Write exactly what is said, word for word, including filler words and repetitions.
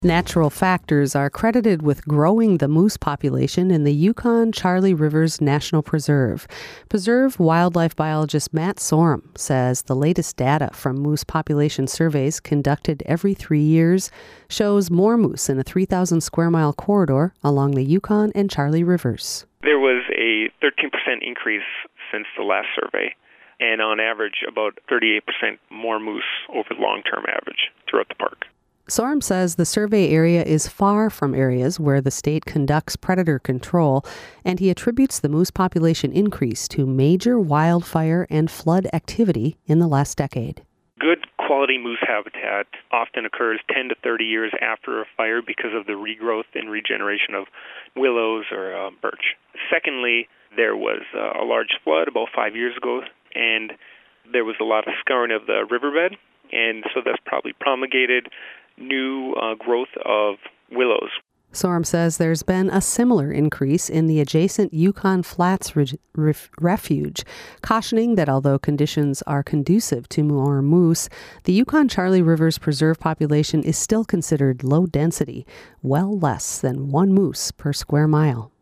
Natural factors are credited with growing the moose population in the Yukon-Charlie Rivers National Preserve. Preserve wildlife biologist Matt Sorum says the latest data from moose population surveys conducted every three years shows more moose in a three thousand square mile corridor along the Yukon and Charlie Rivers. There was a thirteen percent increase since the last survey, and on average about thirty-eight percent more moose over the long-term average throughout the park. Sorum says the survey area is far from areas where the state conducts predator control, and he attributes the moose population increase to major wildfire and flood activity in the last decade. Good quality moose habitat often occurs ten to thirty years after a fire because of the regrowth and regeneration of willows or uh, birch. Secondly, there was uh, a large flood about five years ago, and there was a lot of scouring of the riverbed, and so that's probably promulgated new uh, growth of willows. Sorum says there's been a similar increase in the adjacent Yukon Flats re- ref- refuge, cautioning that although conditions are conducive to more moose, the Yukon-Charlie Rivers Preserve population is still considered low density, well less than one moose per square mile.